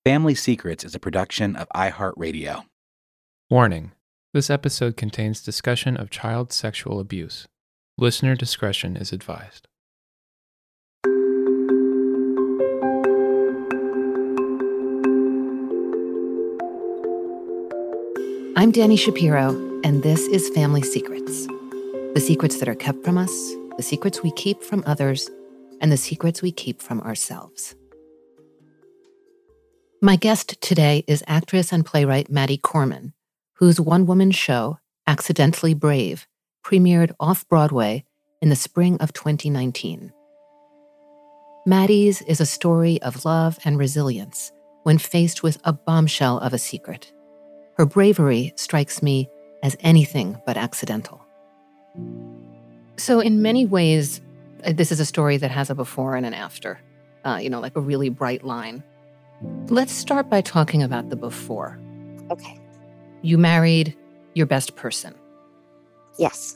Family Secrets is a production of iHeartRadio. Warning: this episode contains discussion of child sexual abuse. Listener discretion is advised. I'm Dani Shapiro, and this is Family Secrets. The secrets that are kept from us, the secrets we keep from others, and the secrets we keep from ourselves. My guest today is actress and playwright Maddie Corman, whose one-woman show, Accidentally Brave, premiered off-Broadway in the spring of 2019. Maddie's is a story of love and resilience when faced with a bombshell of a secret. Her bravery strikes me as anything but accidental. So in many ways, this is a story that has a before and an after, like a really bright line. Let's start by talking about the before. Okay. You married your best person. Yes.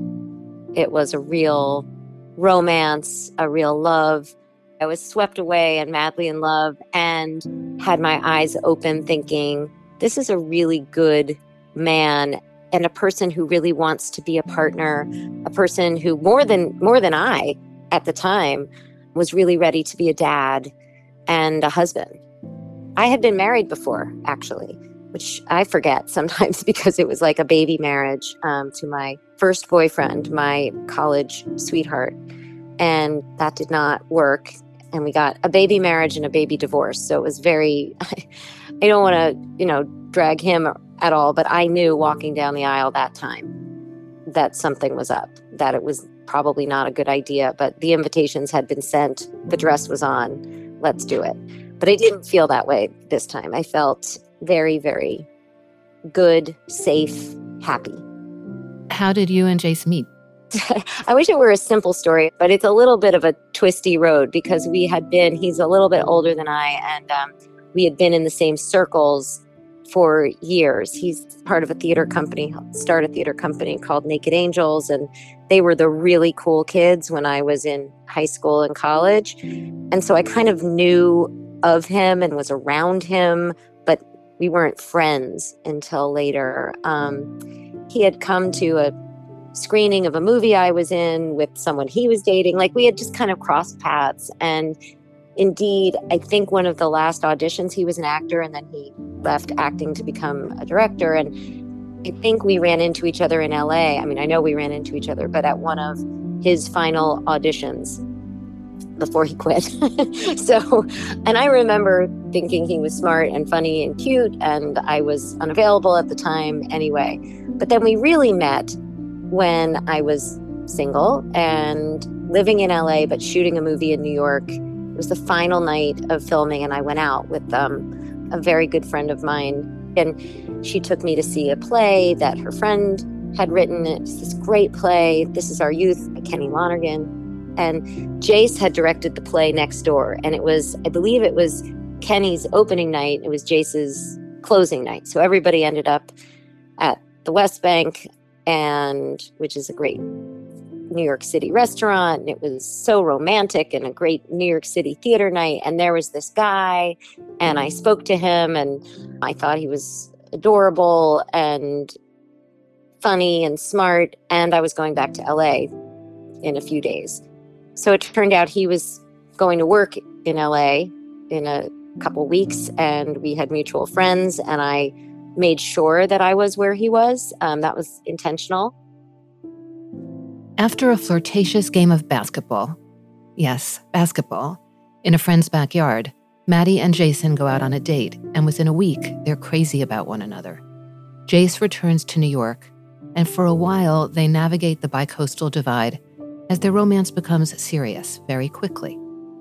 It was a real romance, a real love. I was swept away and madly in love and had my eyes open thinking, this is a really good man and a person who really wants to be a partner, a person who more than I at the time was really ready to be a dad and a husband. I had been married before, actually, which I forget sometimes because it was like a baby marriage to my first boyfriend, my college sweetheart. And that did not work. And we got a baby marriage and a baby divorce. So it was very, I don't want to, drag him at all, but I knew walking down the aisle that time that something was up, that it was probably not a good idea, but the invitations had been sent, the dress was on, let's do it. But I didn't feel that way this time. I felt very, very good, safe, happy. How did you and Jace meet? I wish it were a simple story, but it's a little bit of a twisty road because he's a little bit older than I, and we had been in the same circles for years. He's part of a theater company, started a theater company called Naked Angels, and they were the really cool kids when I was in high school and college. And so I kind of knew of him and was around him, but we weren't friends until later. He had come to a screening of a movie I was in with someone he was dating. Like we had just kind of crossed paths. And indeed, I think one of the last auditions, he was an actor and then he left acting to become a director. And I think we ran into each other in LA. I mean, I know we ran into each other, but at one of his final auditions before he quit. And I remember thinking he was smart and funny and cute, and I was unavailable at the time anyway. But then we really met when I was single and living in LA, but shooting a movie in New York. It was the final night of filming, and I went out with a very good friend of mine. And she took me to see a play that her friend had written. It's this great play, This Is Our Youth, by Kenny Lonergan. And Jace had directed the play next door. And I believe it was Kenny's opening night. It was Jace's closing night. So everybody ended up at the West Bank, which is a great New York City restaurant. And it was so romantic and a great New York City theater night. And there was this guy, and I spoke to him, and I thought he was adorable and funny and smart. And I was going back to LA in a few days. So it turned out he was going to work in LA in a couple weeks, and we had mutual friends, and I made sure that I was where he was. That was intentional. After a flirtatious game of basketball, yes, basketball, in a friend's backyard, Maddie and Jason go out on a date, and within a week, they're crazy about one another. Jace returns to New York, and for a while, they navigate the bicoastal divide as their romance becomes serious very quickly.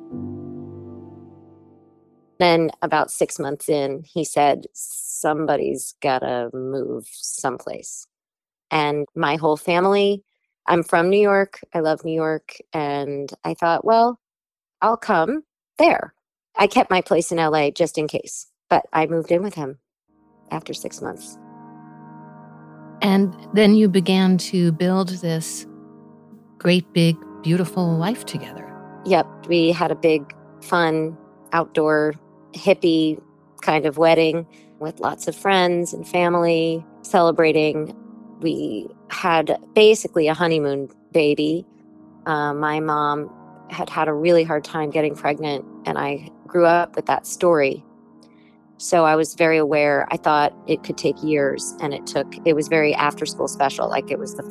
Then about 6 months in, he said, somebody's gotta move someplace. And my whole family, I'm from New York. I love New York. And I thought, well, I'll come there. I kept my place in LA just in case, but I moved in with him after 6 months. And then you began to build this great, big, beautiful life together. Yep. We had a big, fun, outdoor, hippie kind of wedding with lots of friends and family celebrating. We had basically a honeymoon baby. My mom had a really hard time getting pregnant, and I grew up with that story. So I was very aware. I thought it could take years, and it was very after school special. Like it was the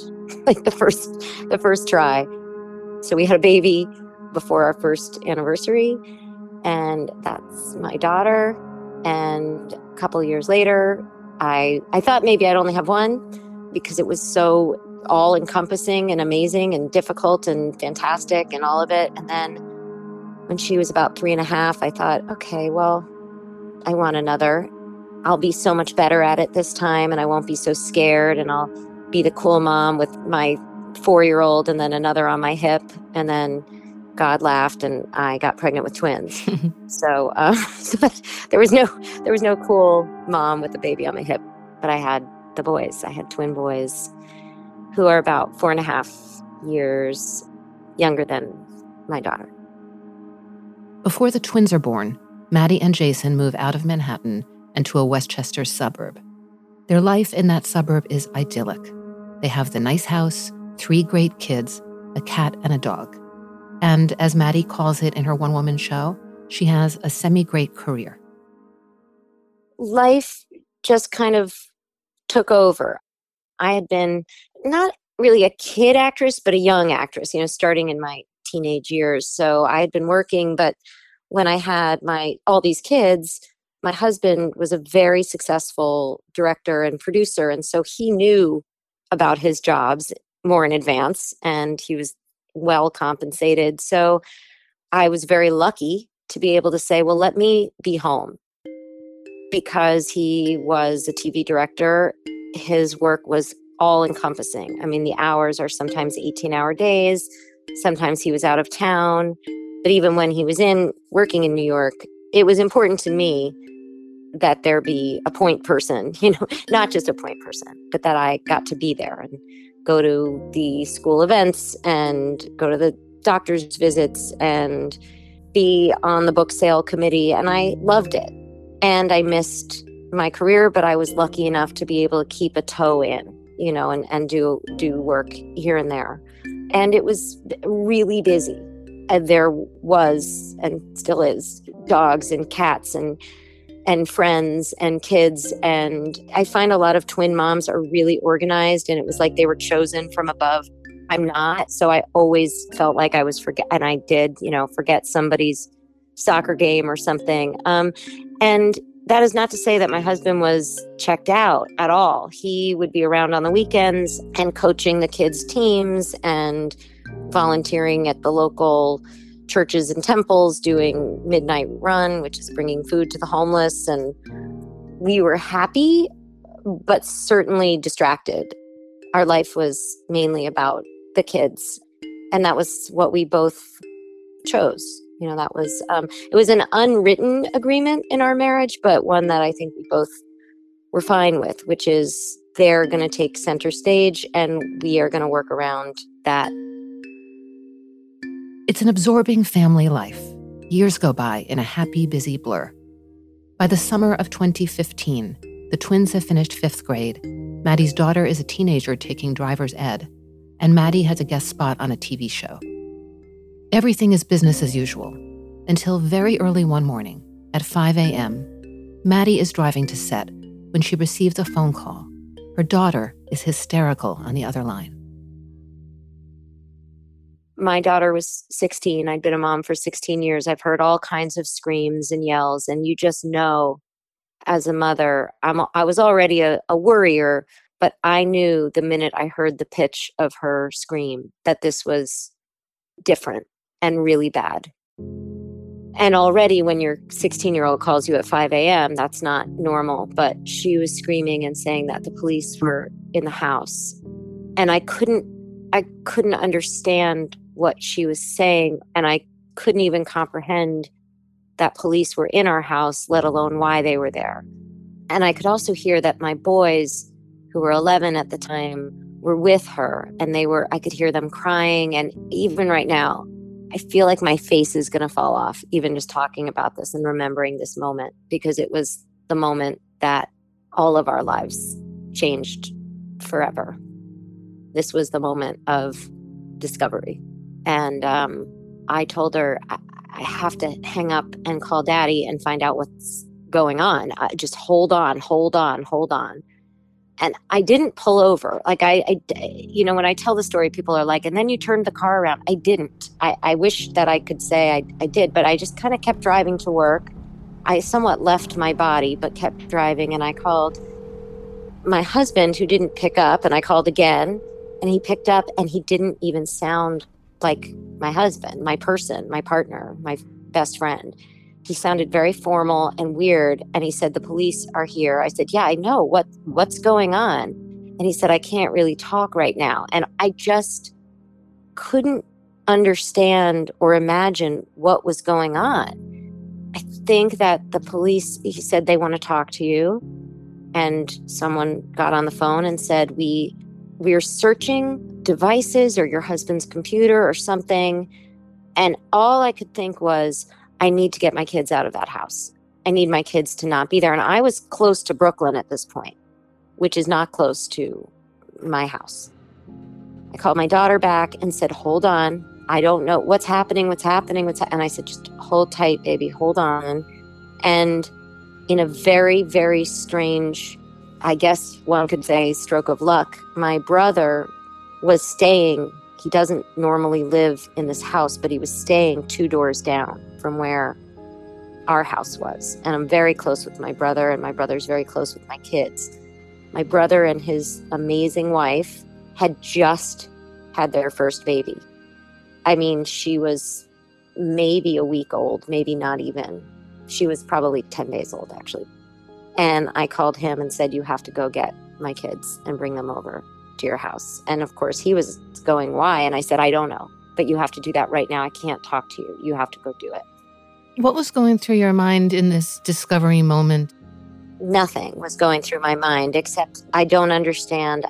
first try. So we had a baby before our first anniversary, and that's my daughter. And a couple of years later, I thought maybe I'd only have one because it was so all encompassing and amazing and difficult and fantastic and all of it. And then when she was about 3.5, I thought, okay, well, I want another. I'll be so much better at it this time, and I won't be so scared, and I'll be the cool mom with my 4-year-old and then another on my hip. And then God laughed and I got pregnant with twins. So there was no cool mom with a baby on my hip, but I had the boys. I had twin boys who are about 4.5 years younger than my daughter. Before the twins are born, Maddie and Jason move out of Manhattan and to a Westchester suburb. Their life in that suburb is idyllic. They have the nice house, 3 great kids, a cat and a dog. And as Maddie calls it in her one-woman show, she has a semi-great career. Life just kind of took over. I had been not really a kid actress, but a young actress, starting in my teenage years. So I had been working, but when I had all these kids, my husband was a very successful director and producer. And so he knew about his jobs more in advance, and he was well compensated. So I was very lucky to be able to say, well, let me be home. Because he was a TV director, his work was all encompassing. I mean, the hours are sometimes 18-hour days. Sometimes he was out of town. But even when he was working in New York, it was important to me that there be a point person, not just a point person, but that I got to be there and go to the school events and go to the doctor's visits and be on the book sale committee. And I loved it. And I missed my career, but I was lucky enough to be able to keep a toe in, and do work here and there. And it was really busy. And there was, and still is, dogs and cats and friends and kids. And I find a lot of twin moms are really organized, and it was like they were chosen from above. I'm not. So I always felt like I was and I did, forget somebody's soccer game or something. And that is not to say that my husband was checked out at all. He would be around on the weekends and coaching the kids' teams and volunteering at the local churches and temples, doing Midnight Run, which is bringing food to the homeless. And we were happy, but certainly distracted. Our life was mainly about the kids. And that was what we both chose. That was, it was an unwritten agreement in our marriage, but one that I think we both were fine with, which is they're going to take center stage and we are going to work around that. It's an absorbing family life. Years go by in a happy, busy blur. By the summer of 2015, the twins have finished 5th grade. Maddie's daughter is a teenager taking driver's ed, and Maddie has a guest spot on a TV show. Everything is business as usual, until very early one morning, at 5 a.m., Maddie is driving to set when she receives a phone call. Her daughter is hysterical on the other line. My daughter was 16. I'd been a mom for 16 years. I've heard all kinds of screams and yells, and you just know, as a mother, I was already a worrier, but I knew the minute I heard the pitch of her scream that this was different and really bad. And already when your 16-year-old calls you at 5 a.m., that's not normal. But she was screaming and saying that the police were in the house. And I couldn't understand what she was saying. And I couldn't even comprehend that police were in our house, let alone why they were there. And I could also hear that my boys, who were 11 at the time, were with her. And I could hear them crying. And even right now, I feel like my face is going to fall off, even just talking about this and remembering this moment, because it was the moment that all of our lives changed forever. This was the moment of discovery. And I told her, I have to hang up and call Daddy and find out what's going on. Just hold on. And I didn't pull over. Like when I tell the story, people are like, and then you turned the car around. I didn't. I wish that I could say I did, but I just kind of kept driving to work. I somewhat left my body, but kept driving. And I called my husband, who didn't pick up, and I called again, and he picked up, and he didn't even sound like my husband, my person, my partner, my best friend. He sounded very formal and weird. And he said, the police are here. I said, yeah, I know. What's going on? And he said, I can't really talk right now. And I just couldn't understand or imagine what was going on. I think that the police, he said, they want to talk to you. And someone got on the phone and said, we're searching devices or your husband's computer or something. And all I could think was, I need to get my kids out of that house. I need my kids to not be there. And I was close to Brooklyn at this point, which is not close to my house. I called my daughter back and said, hold on. I don't know what's happening. And I said, just hold tight, baby, hold on. And in a very, very strange, I guess one could say, stroke of luck, my brother was staying. He doesn't normally live in this house, but he was staying 2 doors down from where our house was. And I'm very close with my brother, and my brother's very close with my kids. My brother and his amazing wife had just had their first baby. I mean, she was maybe a week old, maybe not even. She was probably 10 days old, actually. And I called him and said, you have to go get my kids and bring them over to your house. And of course, he was going, why? And I said, I don't know, but you have to do that right now. I can't talk to you. You have to go do it. What was going through your mind in this discovery moment? Nothing was going through my mind except, I don't understand.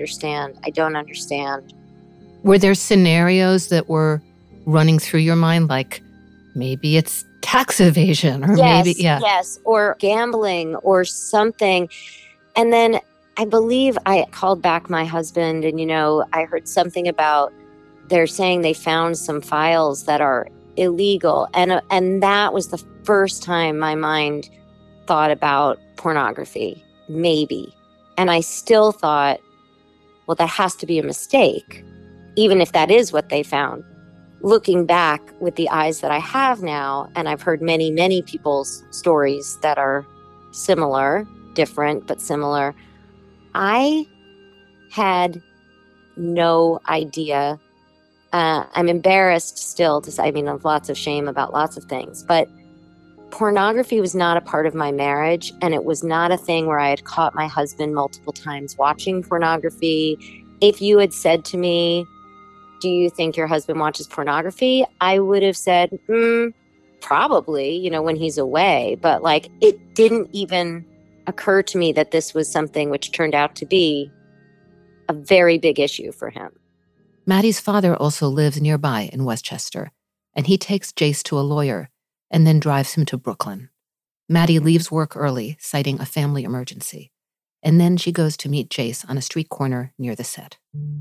Were there scenarios that were running through your mind, like maybe it's tax evasion or Yes, or gambling or something. And then I believe I called back my husband and, I heard something about they're saying they found some files that are illegal. And that was the first time my mind thought about pornography, maybe. And I still thought, well, that has to be a mistake, even if that is what they found. Looking back with the eyes that I have now, and I've heard many, many people's stories that are similar, different, but similar, I had no idea. I'm embarrassed still to say, I have lots of shame about lots of things, but pornography was not a part of my marriage, and it was not a thing where I had caught my husband multiple times watching pornography. If you had said to me, do you think your husband watches pornography? I would have said, probably, when he's away. But it didn't even occur to me that this was something which turned out to be a very big issue for him. Maddie's father also lives nearby in Westchester, and he takes Jace to a lawyer and then drives him to Brooklyn. Maddie leaves work early, citing a family emergency, and then she goes to meet Jace on a street corner near the set.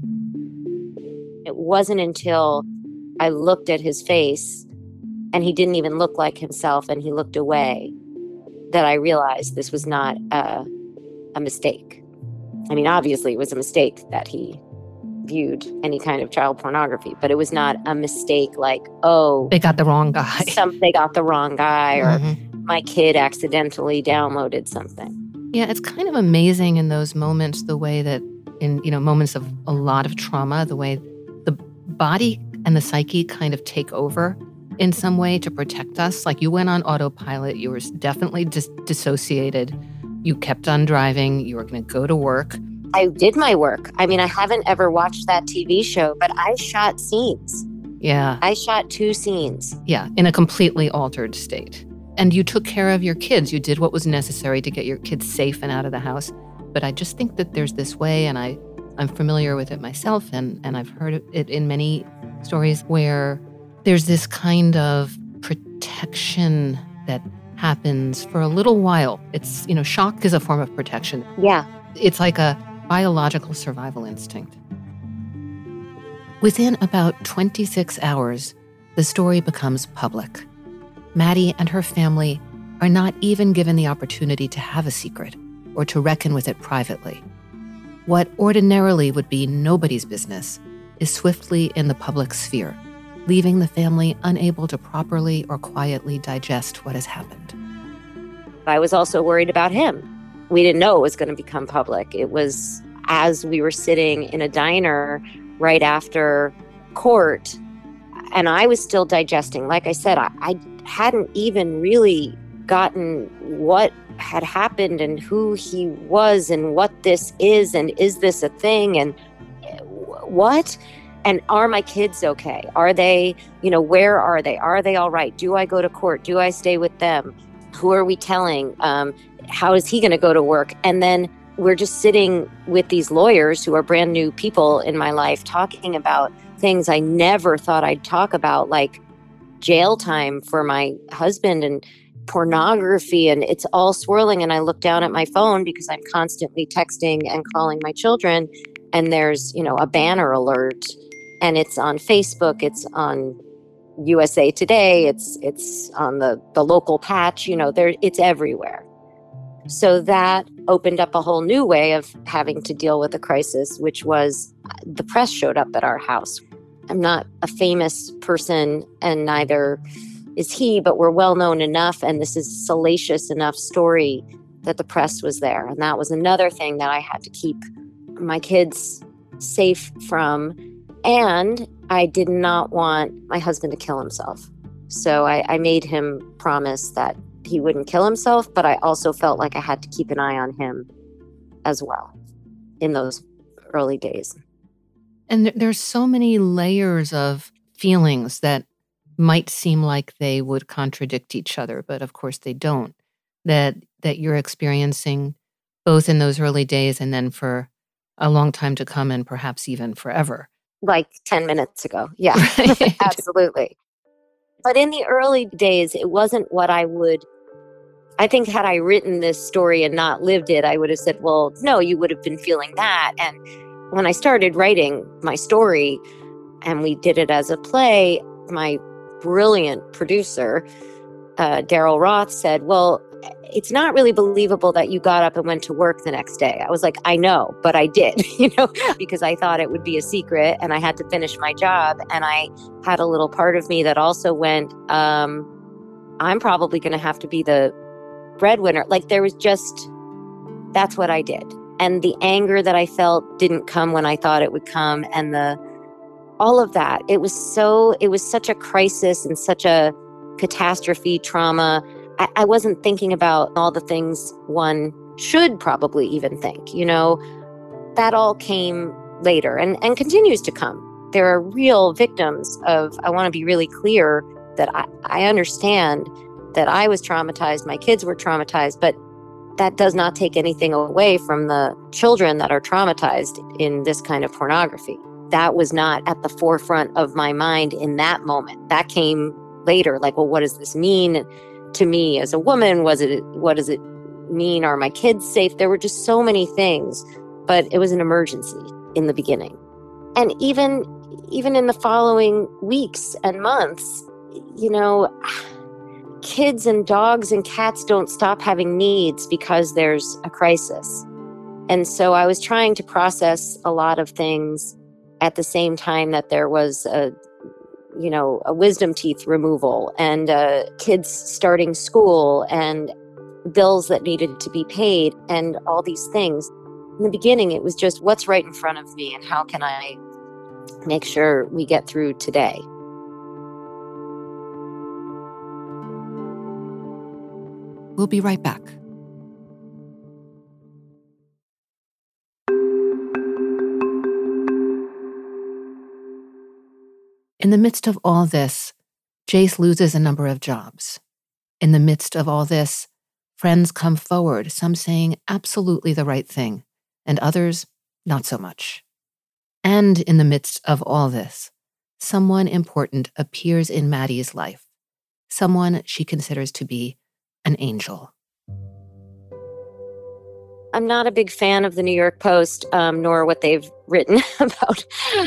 It wasn't until I looked at his face, and he didn't even look like himself, and he looked away, that I realized this was not a mistake. Obviously, it was a mistake that he viewed any kind of child pornography, but it was not a mistake like, they got the wrong guy. They got the wrong guy, or my kid accidentally downloaded something. Yeah, it's kind of amazing in those moments, the way that in, moments of a lot of trauma, the way the body and the psyche kind of take over in some way to protect us. Like you went on autopilot, you were definitely dissociated. You kept on driving, you were going to go to work. I did my work. I haven't ever watched that TV show, but I shot scenes. Yeah. I shot 2 scenes. Yeah, in a completely altered state. And you took care of your kids. You did what was necessary to get your kids safe and out of the house. But I just think that there's this way, and I'm familiar with it myself, and I've heard it in many stories where there's this kind of protection that happens for a little while. It's, shock is a form of protection. Yeah. It's like a biological survival instinct. Within about 26 hours, the story becomes public. Maddie and her family are not even given the opportunity to have a secret or to reckon with it privately. What ordinarily would be nobody's business is swiftly in the public sphere, leaving the family unable to properly or quietly digest what has happened. I was also worried about him. We didn't know it was going to become public. It was as we were sitting in a diner right after court, and I was still digesting. Like I said, I hadn't even really gotten what had happened and who he was and what this is and is this a thing and what? And are my kids okay? Are they, where are they? Are they all right? Do I go to court? Do I stay with them? Who are we telling? How is he going to go to work? And then we're just sitting with these lawyers who are brand new people in my life talking about things I never thought I'd talk about, like jail time for my husband and pornography, and it's all swirling. And I look down at my phone because I'm constantly texting and calling my children, and there's, a banner alert, and it's on Facebook, it's on USA Today, it's on the local patch, it's everywhere. So that opened up a whole new way of having to deal with a crisis, which was the press showed up at our house. I'm not a famous person, and neither is he, but we're well known enough, and this is a salacious enough story that the press was there. And that was another thing that I had to keep my kids safe from. And I did not want my husband to kill himself. So I made him promise that he wouldn't kill himself, but I also felt like I had to keep an eye on him as well in those early days. And there's so many layers of feelings that might seem like they would contradict each other, but of course they don't, that you're experiencing both in those early days and then for a long time to come and perhaps even forever. Like 10 minutes ago. Yeah, Right. Absolutely. But in the early days, it wasn't what I think had I written this story and not lived it, I would have said, well, no, you would have been feeling that. And when I started writing my story and we did it as a play, my brilliant producer, Daryl Roth, said, well, it's not really believable that you got up and went to work the next day. I was like, I know, but I did, because I thought it would be a secret and I had to finish my job. And I had a little part of me that also went, I'm probably going to have to be the breadwinner. Like there was just, that's what I did. And the anger that I felt didn't come when I thought it would come. And all of that, it was such a crisis and such a catastrophe, trauma. I wasn't thinking about all the things one should probably even think, that all came later and continues to come. There are real victims of, I want to be really clear that I understand that I was traumatized, my kids were traumatized, but that does not take anything away from the children that are traumatized in this kind of pornography. That was not at the forefront of my mind in that moment. That came later, like, well, what does this mean to me as a woman? What does it mean? Are my kids safe? There were just so many things, but it was an emergency in the beginning. And even in the following weeks and months, kids and dogs and cats don't stop having needs because there's a crisis. And so I was trying to process a lot of things at the same time that there was a wisdom teeth removal and kids starting school and bills that needed to be paid and all these things. In the beginning, it was just what's right in front of me and how can I make sure we get through today. We'll be right back. In the midst of all this, Jace loses a number of jobs. In the midst of all this, friends come forward, some saying absolutely the right thing, and others not so much. And in the midst of all this, someone important appears in Maddie's life, someone she considers to be an angel. I'm not a big fan of the New York Post, nor what they've written about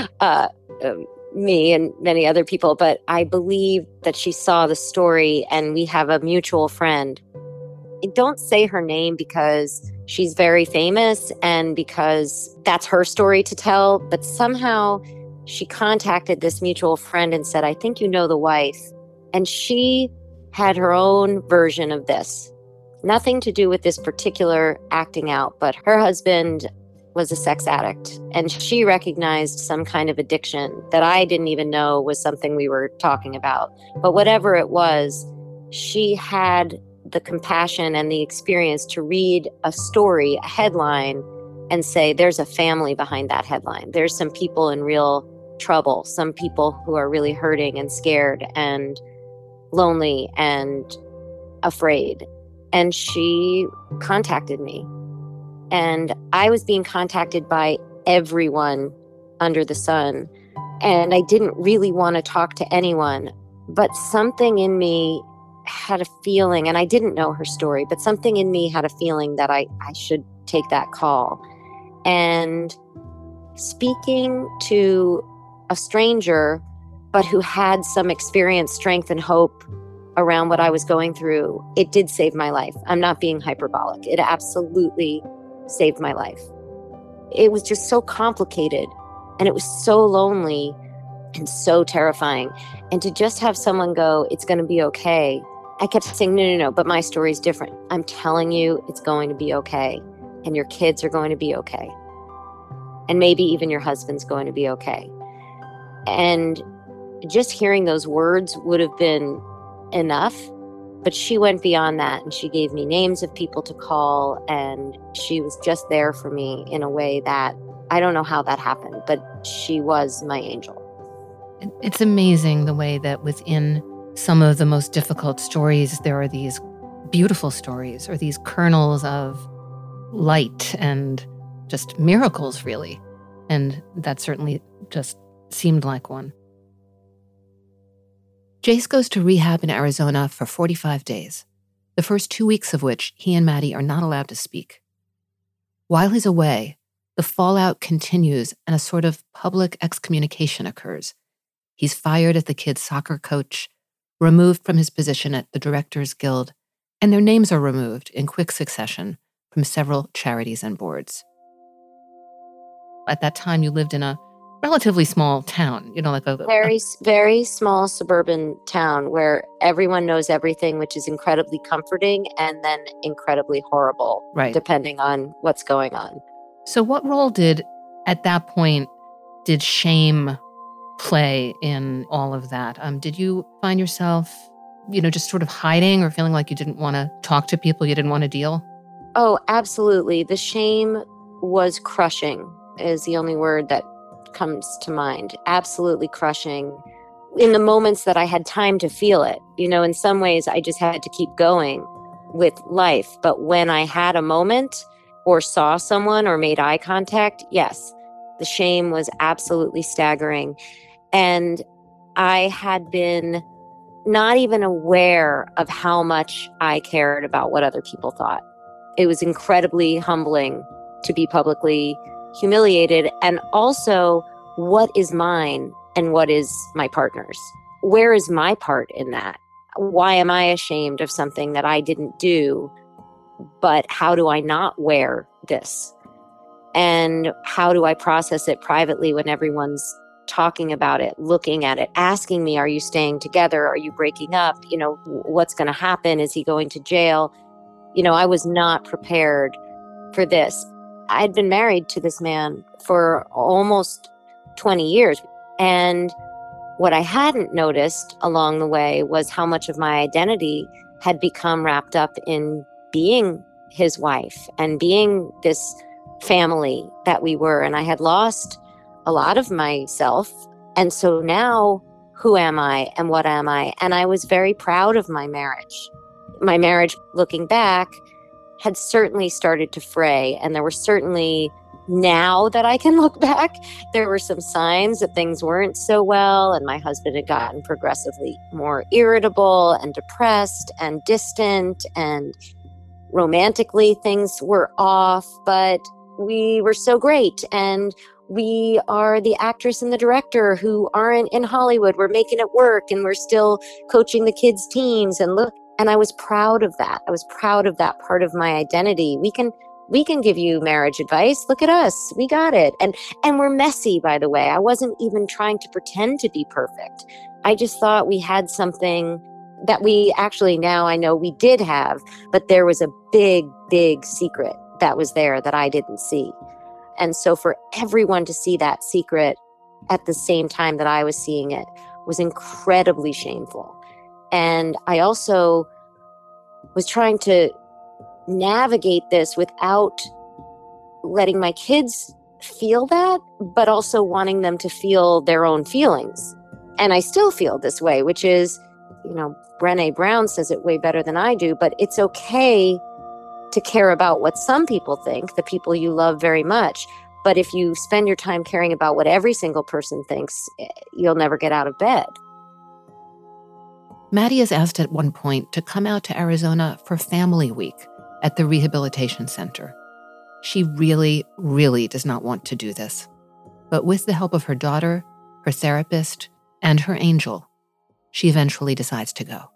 me and many other people, but I believe that she saw the story and we have a mutual friend. I don't say her name because she's very famous and because that's her story to tell, but somehow she contacted this mutual friend and said, I think you know the wife. And she had her own version of this. Nothing to do with this particular acting out, but her husband was a sex addict and she recognized some kind of addiction that I didn't even know was something we were talking about. But whatever it was, she had the compassion and the experience to read a story, a headline, and say, there's a family behind that headline. There's some people in real trouble, some people who are really hurting and scared and lonely and afraid. And she contacted me. And I was being contacted by everyone under the sun. And I didn't really want to talk to anyone. But something in me had a feeling, and I didn't know her story, but something in me had a feeling that I should take that call. And speaking to a stranger, but who had some experience, strength, and hope around what I was going through, it did save my life. I'm not being hyperbolic. It absolutely saved my life. It was just so complicated and it was so lonely and so terrifying. And to just have someone go, it's going to be okay. I kept saying, no, but my story's different. I'm telling you, it's going to be okay. And your kids are going to be okay. And maybe even your husband's going to be okay. And just hearing those words would have been enough. But she went beyond that and she gave me names of people to call. And she was just there for me in a way that I don't know how that happened, but she was my angel. It's amazing the way that within some of the most difficult stories, there are these beautiful stories or these kernels of light and just miracles, really. And that certainly just seemed like one. Jace goes to rehab in Arizona for 45 days, the first 2 weeks of which he and Maddie are not allowed to speak. While he's away, the fallout continues and a sort of public excommunication occurs. He's fired as the kids' soccer coach, removed from his position at the Directors Guild, and their names are removed in quick succession from several charities and boards. At that time, you lived in a relatively small town, like a very, very small suburban town where everyone knows everything, which is incredibly comforting and then incredibly horrible, right, depending on what's going on. So what role at that point, did shame play in all of that? Did you find yourself, just sort of hiding or feeling like you didn't want to talk to people, you didn't want to deal? Oh, absolutely. The shame was crushing, is the only word that comes to mind. Absolutely crushing. In the moments that I had time to feel it, in some ways I just had to keep going with life. But when I had a moment or saw someone or made eye contact, yes, the shame was absolutely staggering. And I had been not even aware of how much I cared about what other people thought. It was incredibly humbling to be publicly humiliated, and also what is mine and what is my partner's? Where is my part in that? Why am I ashamed of something that I didn't do? But how do I not wear this? And how do I process it privately when everyone's talking about it, looking at it, asking me, are you staying together? Are you breaking up? What's going to happen? Is he going to jail? I was not prepared for this. I had been married to this man for almost 20 years. And what I hadn't noticed along the way was how much of my identity had become wrapped up in being his wife and being this family that we were. And I had lost a lot of myself. And so now, who am I and what am I? And I was very proud of my marriage. My marriage, looking back, had certainly started to fray. And there were certainly now that I can look back, there were some signs that things weren't so well, and my husband had gotten progressively more irritable and depressed and distant, and romantically things were off, but we were so great. And we are the actress and the director who aren't in Hollywood. We're making it work, and we're still coaching the kids' teams. And look, and I was proud of that. I was proud of that part of my identity. We can give you marriage advice. Look at us. We got it. And we're messy, by the way. I wasn't even trying to pretend to be perfect. I just thought we had something that we actually, now I know we did have, but there was a big, big secret that was there that I didn't see. And so for everyone to see that secret at the same time that I was seeing it was incredibly shameful. And I also was trying to navigate this without letting my kids feel that, but also wanting them to feel their own feelings. And I still feel this way, which is, Brené Brown says it way better than I do, but it's okay to care about what some people think, the people you love very much. But if you spend your time caring about what every single person thinks, you'll never get out of bed. Maddie is asked at one point to come out to Arizona for Family Week at the rehabilitation center. She really, really does not want to do this. But with the help of her daughter, her therapist, and her angel, she eventually decides to go.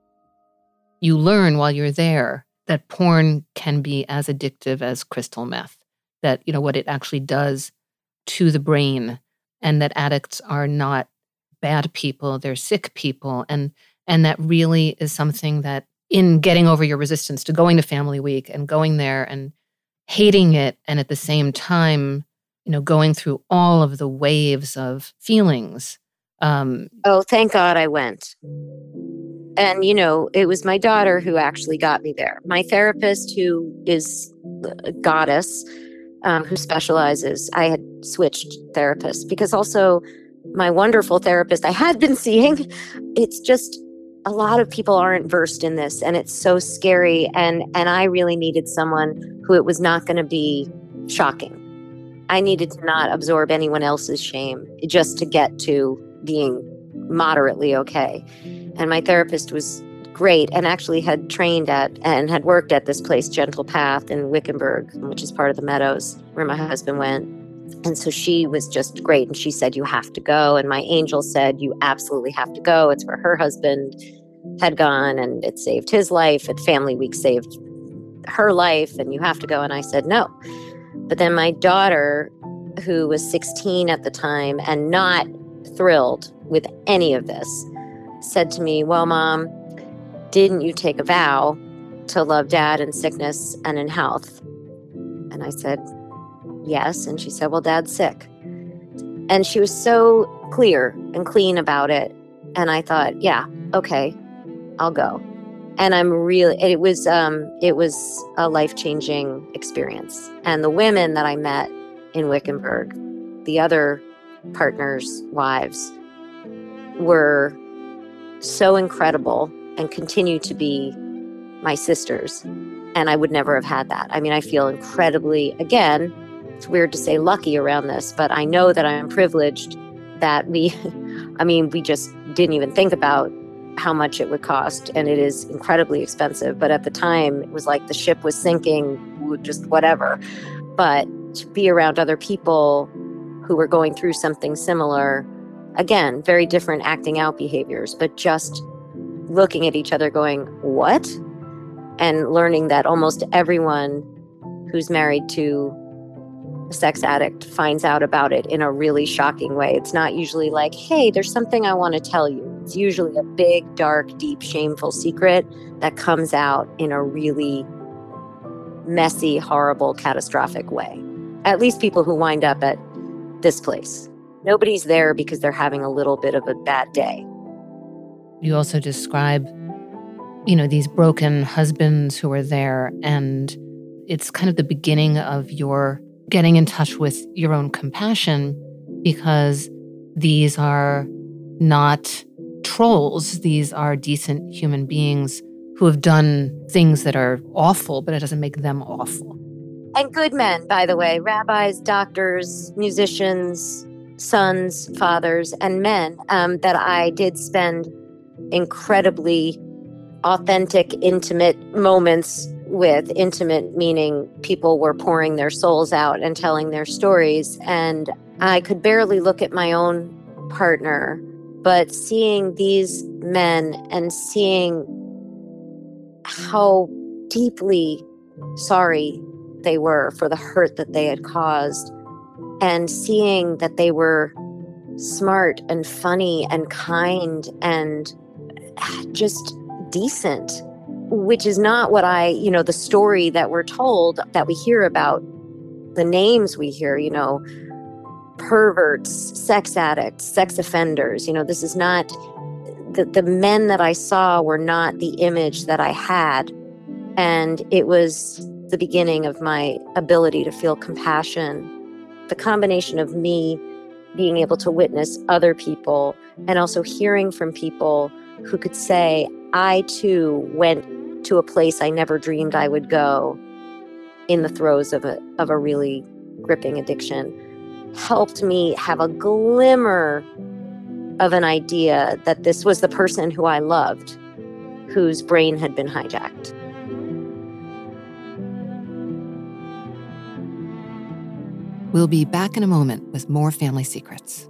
You learn while you're there that porn can be as addictive as crystal meth, that, what it actually does to the brain, and that addicts are not bad people, they're sick people. And that really is something that, in getting over your resistance to going to Family Week and going there and hating it, and at the same time, going through all of the waves of feelings. Oh, thank God I went. And, it was my daughter who actually got me there. My therapist, who is a goddess, who specializes, I had switched therapists because also my wonderful therapist I had been seeing, it's just a lot of people aren't versed in this, and it's so scary. And I really needed someone who it was not going to be shocking. I needed to not absorb anyone else's shame just to get to being moderately okay. And my therapist was great and actually had trained at and had worked at this place, Gentle Path in Wickenburg, which is part of the Meadows where my husband went. And so she was just great. And she said, you have to go. And my angel said, you absolutely have to go. It's where her husband had gone, and it saved his life. And Family Week saved her life, and you have to go. And I said, no. But then my daughter, who was 16 at the time and not thrilled with any of this, said to me, well, Mom, didn't you take a vow to love Dad in sickness and in health? And I said, yes. And she said, well, Dad's sick. And she was so clear and clean about it. And I thought, yeah, okay, I'll go. And it was a life-changing experience. And the women that I met in Wickenburg, the other partners' wives, were so incredible and continue to be my sisters. And I would never have had that. I mean, I feel incredibly, again, it's weird to say lucky around this, but I know that I'm privileged that we just didn't even think about how much it would cost. And it is incredibly expensive. But at the time, it was like the ship was sinking, just whatever. But to be around other people who were going through something similar, again, very different acting out behaviors, but just looking at each other going, what? And learning that almost everyone who's married to a sex addict finds out about it in a really shocking way. It's not usually like, hey, there's something I want to tell you. It's usually a big, dark, deep, shameful secret that comes out in a really messy, horrible, catastrophic way. At least people who wind up at this place. Nobody's there because they're having a little bit of a bad day. You also describe, these broken husbands who are there, and it's kind of the beginning of your getting in touch with your own compassion, because these are not trolls. These are decent human beings who have done things that are awful, but it doesn't make them awful. And good men, by the way, rabbis, doctors, musicians, sons, fathers, and men that I did spend incredibly authentic, intimate moments with. Intimate meaning people were pouring their souls out and telling their stories. And I could barely look at my own partner, but seeing these men and seeing how deeply sorry they were for the hurt that they had caused, and seeing that they were smart and funny and kind and just decent, which is not what the story that we're told, that we hear about, the names we hear, perverts, sex addicts, sex offenders. This is not, the men that I saw were not the image that I had. And it was the beginning of my ability to feel compassion. The combination of me being able to witness other people and also hearing from people who could say, I too went to a place I never dreamed I would go in the throes of a really gripping addiction, helped me have a glimmer of an idea that this was the person who I loved, whose brain had been hijacked. We'll be back in a moment with more Family Secrets.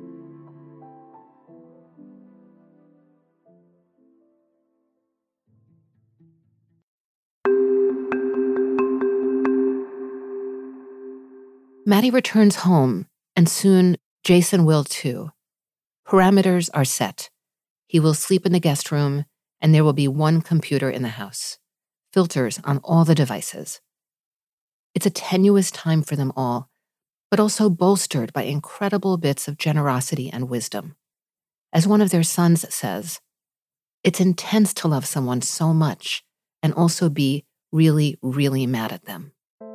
Maddie returns home, and soon Jason will too. Parameters are set. He will sleep in the guest room, and there will be one computer in the house. Filters on all the devices. It's a tenuous time for them all, but also bolstered by incredible bits of generosity and wisdom. As one of their sons says, it's intense to love someone so much and also be really, really mad at them.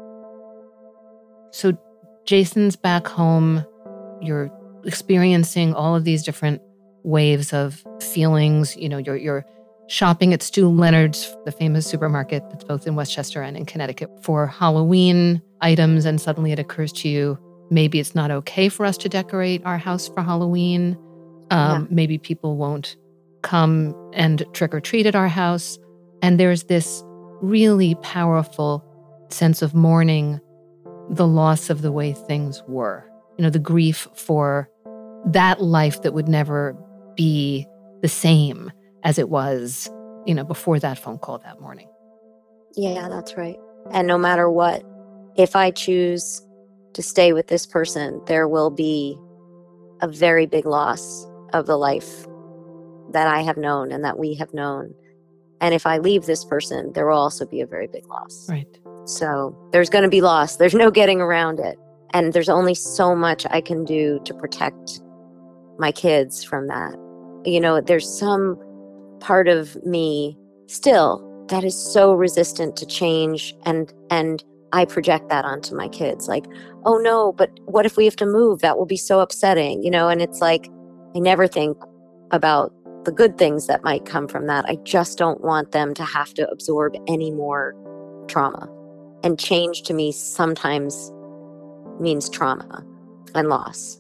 So Jason's back home. You're experiencing all of these different waves of feelings. You're shopping at Stu Leonard's, the famous supermarket that's both in Westchester and in Connecticut, for Halloween items, and suddenly it occurs to you, maybe it's not okay for us to decorate our house for Halloween. Maybe people won't come and trick-or-treat at our house. And there's this really powerful sense of mourning the loss of the way things were. The grief for that life that would never be the same as it was, before that phone call that morning. Yeah, that's right. And no matter what, if I choose to stay with this person, there will be a very big loss of the life that I have known and that we have known. And if I leave this person, there will also be a very big loss. Right. So there's going to be loss. There's no getting around it. And there's only so much I can do to protect my kids from that. There's some part of me still that is so resistant to change, and I project that onto my kids. Like, oh no, but what if we have to move? That will be so upsetting, and it's like, I never think about the good things that might come from that. I just don't want them to have to absorb any more trauma. And change to me sometimes means trauma and loss.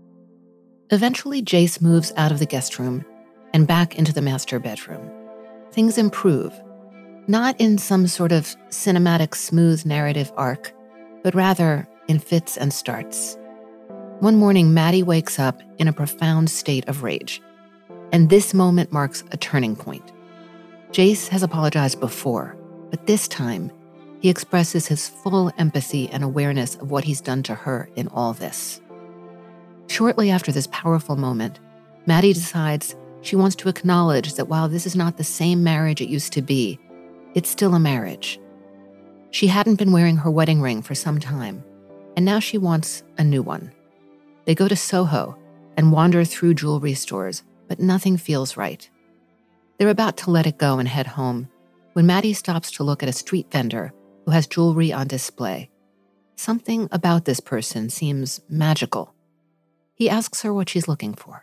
Eventually, Jace moves out of the guest room and back into the master bedroom. Things improve, not in some sort of cinematic smooth narrative arc, but rather in fits and starts. One morning, Maddie wakes up in a profound state of rage, and this moment marks a turning point. Jace has apologized before, but this time, he expresses his full empathy and awareness of what he's done to her in all this. Shortly after this powerful moment, Maddie decides she wants to acknowledge that while this is not the same marriage it used to be, it's still a marriage. She hadn't been wearing her wedding ring for some time, and now she wants a new one. They go to Soho and wander through jewelry stores, but nothing feels right. They're about to let it go and head home when Maddie stops to look at a street vendor who has jewelry on display. Something about this person seems magical. He asks her what she's looking for.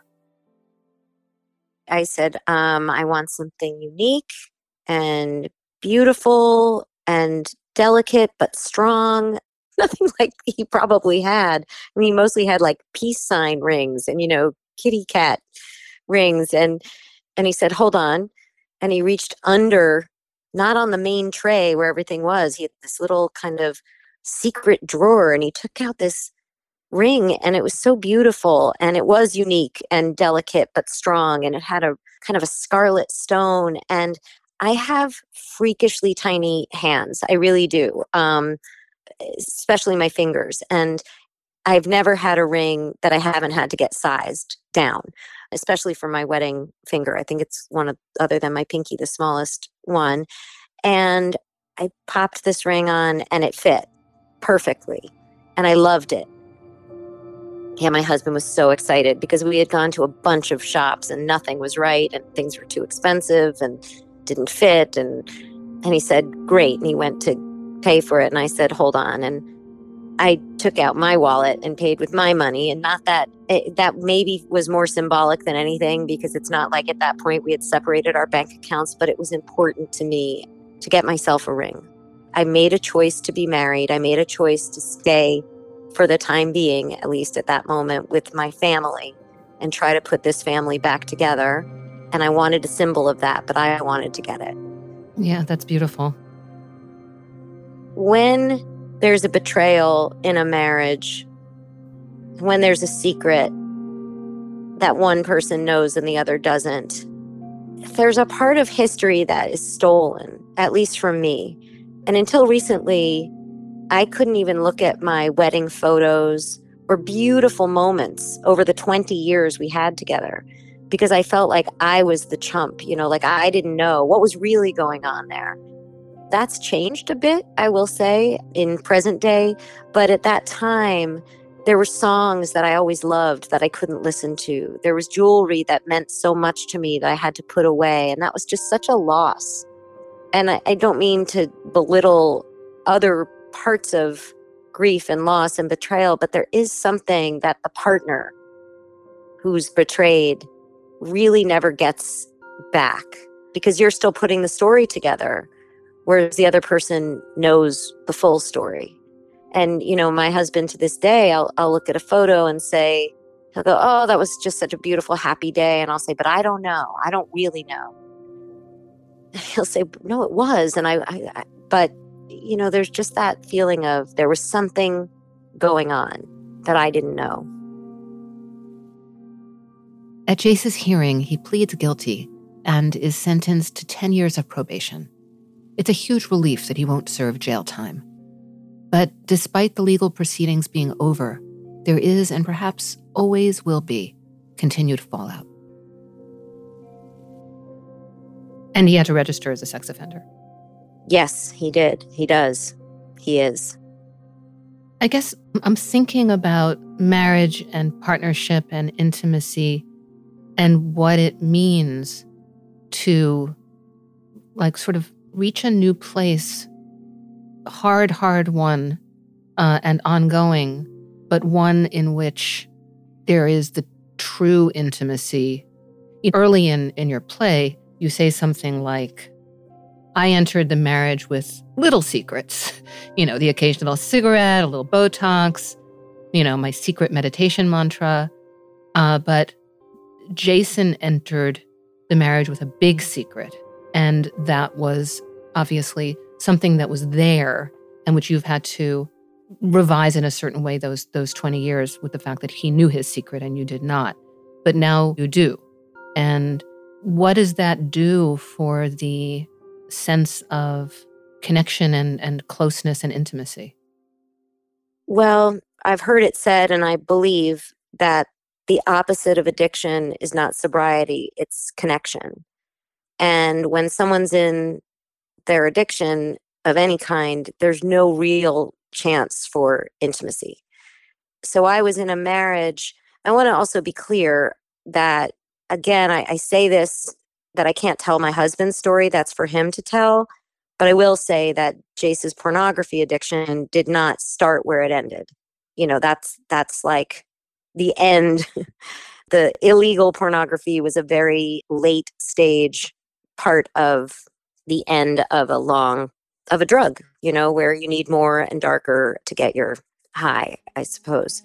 I said, I want something unique and beautiful and delicate but strong. Nothing like he probably had. I mean, he mostly had like peace sign rings and, kitty cat rings. And he said, hold on. And he reached under, not on the main tray where everything was. He had this little kind of secret drawer, and he took out this ring, and it was so beautiful, and it was unique and delicate but strong, and it had a kind of a scarlet stone. And I have freakishly tiny hands. I really do. Especially my fingers. And I've never had a ring that I haven't had to get sized down, especially for my wedding finger. I think it's one of, other than my pinky, the smallest one. And I popped this ring on and it fit perfectly. And I loved it. Yeah, my husband was so excited because we had gone to a bunch of shops and nothing was right and things were too expensive and didn't fit. And he said, great. And he went to pay for it. And I said, hold on. And I took out my wallet and paid with my money. And not that that maybe was more symbolic than anything, because it's not like at that point we had separated our bank accounts, but it was important to me to get myself a ring. I made a choice to be married. I made a choice to stay for the time being, at least at that moment, with my family and try to put this family back together. And I wanted a symbol of that, but I wanted to get it. Yeah, that's beautiful. When there's a betrayal in a marriage, when there's a secret that one person knows and the other doesn't, there's a part of history that is stolen, at least from me. And until recently, I couldn't even look at my wedding photos or beautiful moments over the 20 years we had together, because I felt like I was the chump, like I didn't know what was really going on there. That's changed a bit, I will say, in present day. But at that time, there were songs that I always loved that I couldn't listen to. There was jewelry that meant so much to me that I had to put away. And that was just such a loss. And I don't mean to belittle other parts of grief and loss and betrayal, but there is something that the partner who's betrayed really never gets back, because you're still putting the story together, whereas the other person knows the full story. And, my husband, to this day, I'll look at a photo and say, he'll go, oh, that was just such a beautiful, happy day. And I'll say, but I don't know. I don't really know. And he'll say, no, it was. And but there's just that feeling of there was something going on that I didn't know. At Jace's hearing, he pleads guilty and is sentenced to 10 years of probation. It's a huge relief that he won't serve jail time. But despite the legal proceedings being over, there is, and perhaps always will be, continued fallout. And he had to register as a sex offender. Yes, he did. He does. He is. I guess I'm thinking about marriage and partnership and intimacy and what it means to, sort of reach a new place, hard one, and ongoing, but one in which there is the true intimacy. Early in your play, you say something like, I entered the marriage with little secrets, the occasional cigarette, a little Botox, my secret meditation mantra. But Jason entered the marriage with a big secret. And that was obviously something that was there and which you've had to revise in a certain way those 20 years with the fact that he knew his secret and you did not. But now you do. And what does that do for the sense of connection and closeness and intimacy? Well, I've heard it said, and I believe that the opposite of addiction is not sobriety, it's connection. And when someone's in their addiction of any kind, there's no real chance for intimacy. So I was in a marriage. I want to also be clear that, again, I say this, that I can't tell my husband's story. That's for him to tell. But I will say that Jace's pornography addiction did not start where it ended. That's like the end. The illegal pornography was a very late stage part of the end of a drug, where you need more and darker to get your high, I suppose.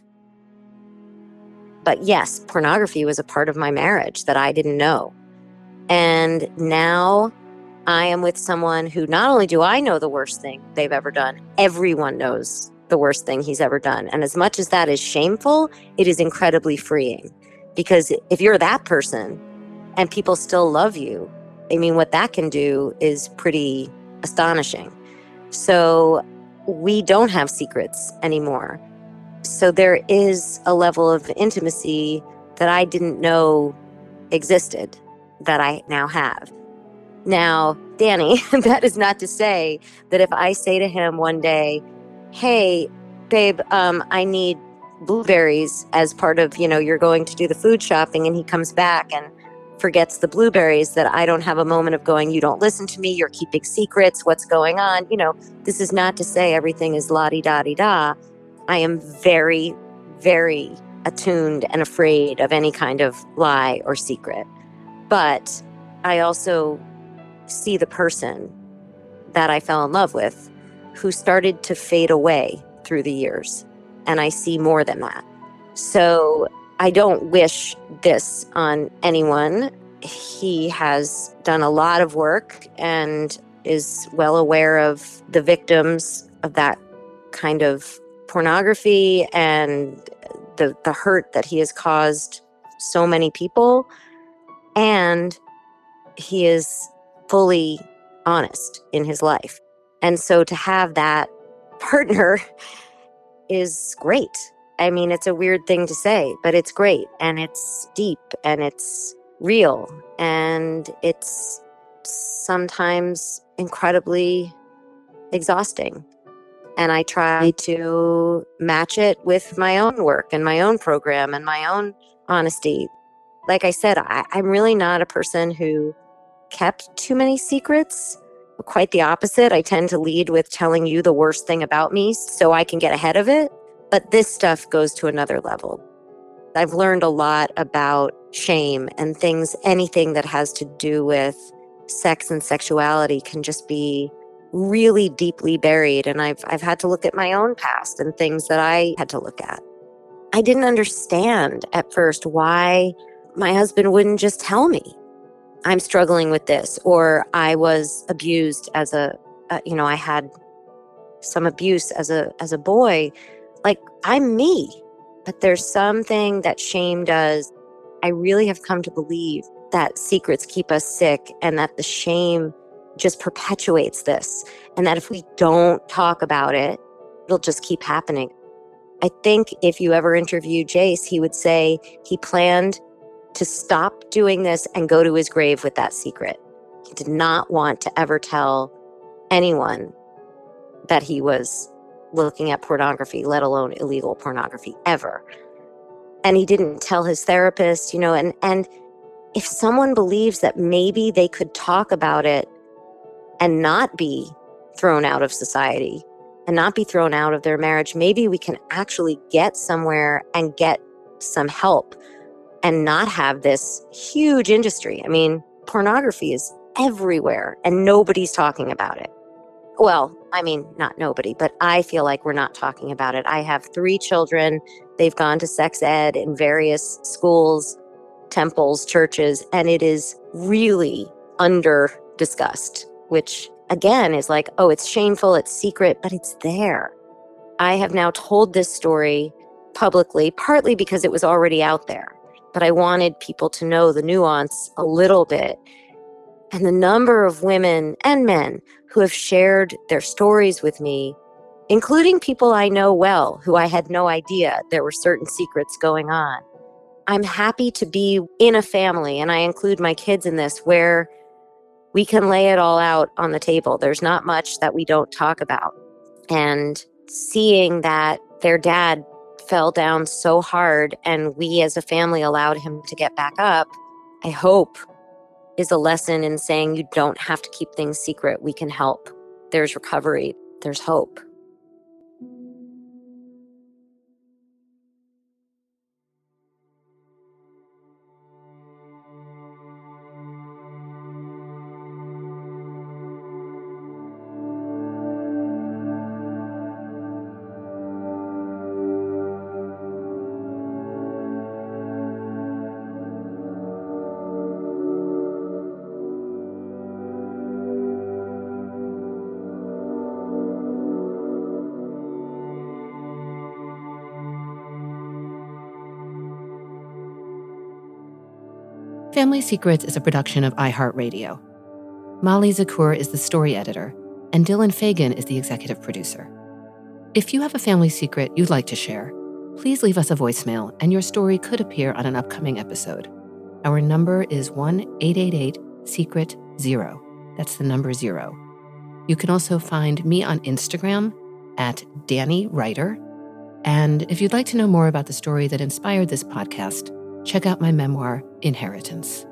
But yes, pornography was a part of my marriage that I didn't know. And now I am with someone who not only do I know the worst thing they've ever done, everyone knows the worst thing he's ever done. And as much as that is shameful, it is incredibly freeing. Because if you're that person and people still love you, I mean, what that can do is pretty astonishing. So we don't have secrets anymore. So there is a level of intimacy that I didn't know existed that I now have. Now, Danny, that is not to say that if I say to him one day, hey, babe, I need blueberries as part of, you're going to do the food shopping, and he comes back and forgets the blueberries, that I don't have a moment of going, you don't listen to me, you're keeping secrets, what's going on? This is not to say everything is la-di-da-di-da. I am very, very attuned and afraid of any kind of lie or secret. But I also see the person that I fell in love with who started to fade away through the years. And I see more than that. So I don't wish this on anyone. He has done a lot of work and is well aware of the victims of that kind of pornography and the hurt that he has caused so many people. And he is fully honest in his life. And so to have that partner is great. I mean, it's a weird thing to say, but it's great. And it's deep and it's real. And it's sometimes incredibly exhausting. And I try to match it with my own work and my own program and my own honesty. Like I said, I'm really not a person who kept too many secrets. Quite the opposite. I tend to lead with telling you the worst thing about me so I can get ahead of it. But this stuff goes to another level. I've learned a lot about shame and things. Anything that has to do with sex and sexuality can just be really deeply buried. And I've had to look at my own past and things that I had to look at. I didn't understand at first why my husband wouldn't just tell me, I'm struggling with this, or I was abused as I had some abuse as a boy. Like, I'm me, but there's something that shame does. I really have come to believe that secrets keep us sick, and that the shame just perpetuates this, and that if we don't talk about it, it'll just keep happening. I think if you ever interview Jace, he would say he planned to stop doing this and go to his grave with that secret. He did not want to ever tell anyone that he was looking at pornography, let alone illegal pornography, ever. And he didn't tell his therapist, and if someone believes that maybe they could talk about it and not be thrown out of society and not be thrown out of their marriage, maybe we can actually get somewhere and get some help and not have this huge industry. I mean, pornography is everywhere and nobody's talking about it. Well, I mean, not nobody, but I feel like we're not talking about it. I have 3 children. They've gone to sex ed in various schools, temples, churches, and it is really under discussed, which again is like, oh, it's shameful, it's secret, but it's there. I have now told this story publicly, partly because it was already out there, but I wanted people to know the nuance a little bit. And the number of women and men who have shared their stories with me, including people I know well, who I had no idea there were certain secrets going on. I'm happy to be in a family, and I include my kids in this, where we can lay it all out on the table. There's not much that we don't talk about. And seeing that their dad fell down so hard and we as a family allowed him to get back up, I hope is a lesson in saying you don't have to keep things secret. We can help. There's recovery. There's hope. Family Secrets is a production of iHeartRadio. Molly Zakur is the story editor, and Dylan Fagan is the executive producer. If you have a family secret you'd like to share, please leave us a voicemail and your story could appear on an upcoming episode. Our number is 1-888-SECRET-0. That's the number 0. You can also find me on Instagram at Danny Writer. And if you'd like to know more about the story that inspired this podcast, check out my memoir, Inheritance.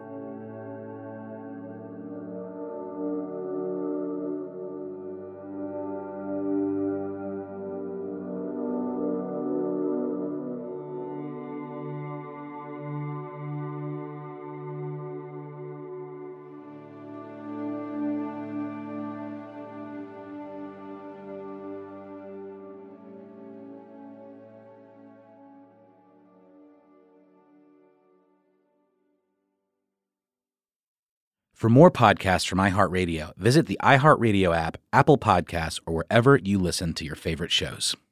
For more podcasts from iHeartRadio, visit the iHeartRadio app, Apple Podcasts, or wherever you listen to your favorite shows.